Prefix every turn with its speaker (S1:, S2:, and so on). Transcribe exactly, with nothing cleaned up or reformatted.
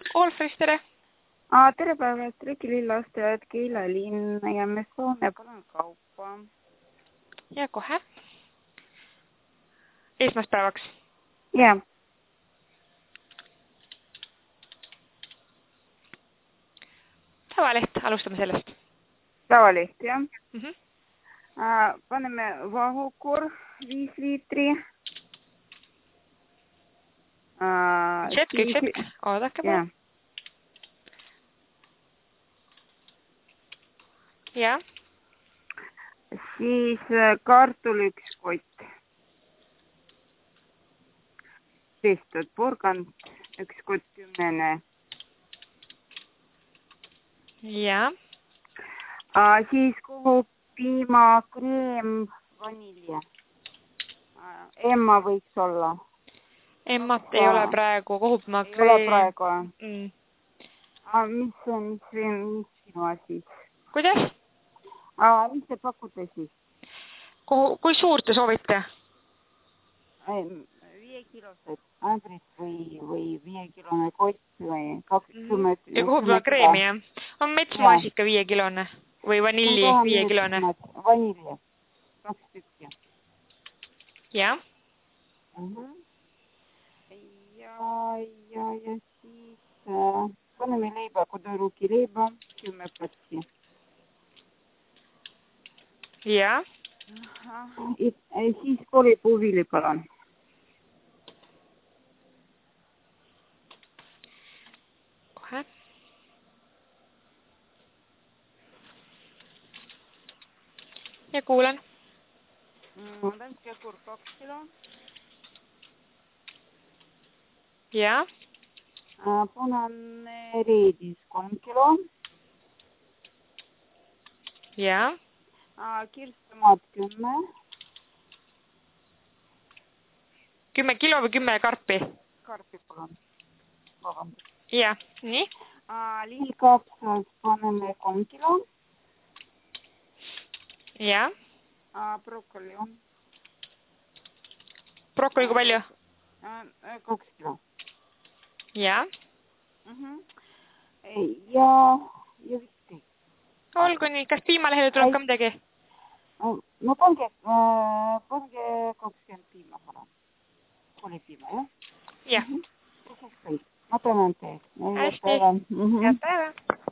S1: Olfris, tere!
S2: Aa, tere päevast, Riki Lillasteajad, Keila linn ja me soome palun kaupa.
S1: Ja kohe. Esmaspäevaks.
S2: Jaa.
S1: Tavaleht, alustame sellest.
S2: Tavaleht, jah.
S1: Mm -hmm.
S2: Aa, paneme vahukor viis liitri. Aa,
S1: üks hetk, üks hetk. Oodake
S2: jah.
S1: pool. Ja.
S2: Siis kartul üks kott. Pestud porgand, üks kott kümnene.
S1: Ja.
S2: Aa, siis kuhu piima, kreem, vanilje. Emma võiks olla.
S1: Emmat ei ole praegu, kohupima
S2: kreem. Ei ole praegu.
S1: Mm.
S2: Aa, mis on, mis on, mis sinu asi?
S1: Kuidas?
S2: Aa, mis te pakute siis?
S1: Kuhu, kui suurt te soovite?
S2: Viiekilosed ämbrid või, või viiekilone kott või kakskümmend.
S1: Ja kohupima kreemi, jah? On metsmaasika viiekilone või vanilli viiekilone?
S2: Vanilli. Kaks tükki.
S1: Ja.
S2: Uh -huh. Ja, ja, ja siis äh, paneme leiba, koduruuki leiba, kümme platsi.
S1: Ja.
S2: Siis koolipuuvili, palun.
S1: Kohe. Ja kuulen.
S2: Danske kurk kaks kilo.
S1: Ja.
S2: Punane reedis kolm kilo.
S1: Ja.
S2: Kirstumaad kümme.
S1: Kümme kilo või kümme karpi?
S2: Karpi, palun. Vabandust.
S1: Ja, nii.
S2: Lillkapsas paneme kolm kilo.
S1: Ja.
S2: Brokkoli.
S1: Brokkoli kui palju?
S2: Kaks kilo.
S1: Ja.
S2: Uh -huh. Ja, ja vist kõik.
S1: Olgu nii, kas piimalehele tuleb ka midagi?
S2: No pange, äh, pange kakskümmend piima, palun. Koolipiima, jah?
S1: Jah.
S2: Uh -huh. Ma tänan teid.
S1: Hästi.
S2: Head päeva.
S1: Head päeva.